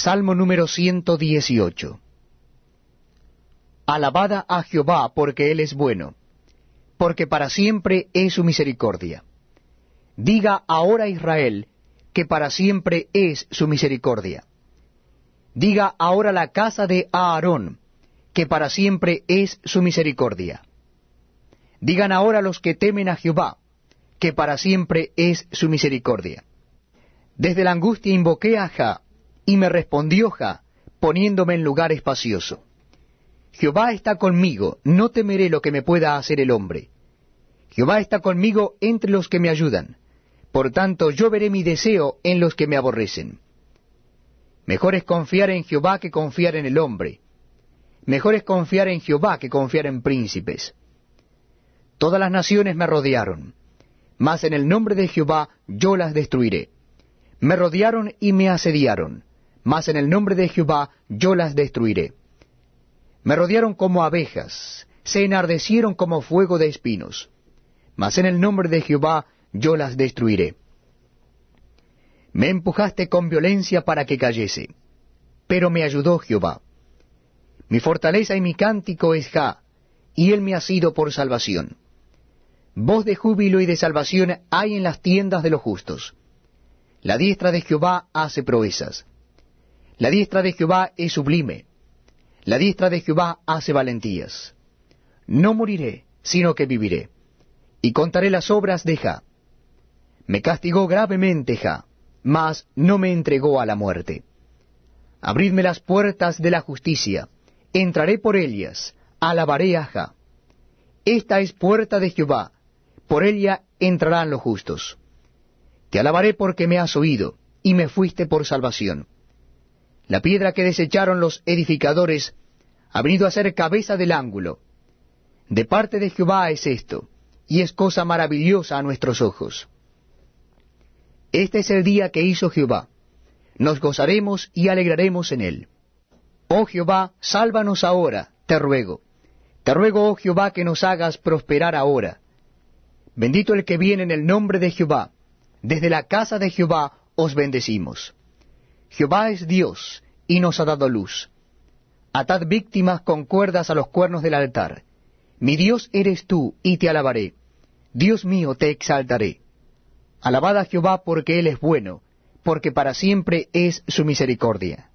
Salmo número 118. Alabad a Jehová, porque Él es bueno, porque para siempre es su misericordia. Diga ahora Israel, que para siempre es su misericordia. Diga ahora la casa de Aarón, que para siempre es su misericordia. Digan ahora los que temen a Jehová, que para siempre es su misericordia. Desde la angustia invoqué a Jah, y me respondió Jah, poniéndome en lugar espacioso. Jehová está conmigo, no temeré lo que me pueda hacer el hombre. Jehová está conmigo entre los que me ayudan, por tanto yo veré mi deseo en los que me aborrecen. Mejor es confiar en Jehová que confiar en el hombre. Mejor es confiar en Jehová que confiar en príncipes. Todas las naciones me rodearon, mas en el nombre de Jehová yo las destruiré. Me rodearon y me asediaron, mas en el nombre de Jehová yo las destruiré. Me rodearon como abejas, se enardecieron como fuego de espinos, mas en el nombre de Jehová yo las destruiré. Me empujaste con violencia para que cayese, pero me ayudó Jehová. Mi fortaleza y mi cántico es Jah, y él me ha sido por salvación. Voz de júbilo y de salvación hay en las tiendas de los justos. La diestra de Jehová hace proezas. La diestra de Jehová es sublime. La diestra de Jehová hace valentías. No moriré, sino que viviré, y contaré las obras de Jah. Me castigó gravemente Jah, mas no me entregó a la muerte. Abridme las puertas de la justicia, entraré por ellas, alabaré a Jah. Esta es puerta de Jehová, por ella entrarán los justos. Te alabaré porque me has oído, y me fuiste por salvación. La piedra que desecharon los edificadores ha venido a ser cabeza del ángulo. De parte de Jehová es esto, y es cosa maravillosa a nuestros ojos. Este es el día que hizo Jehová. Nos gozaremos y alegraremos en él. Oh Jehová, sálvanos ahora, te ruego. Te ruego, oh Jehová, que nos hagas prosperar ahora. Bendito el que viene en el nombre de Jehová. Desde la casa de Jehová os bendecimos. Jehová es Dios, y nos ha dado luz. Atad víctimas con cuerdas a los cuernos del altar. Mi Dios eres tú, y te alabaré. Dios mío, te exaltaré. Alabad a Jehová porque Él es bueno, porque para siempre es su misericordia.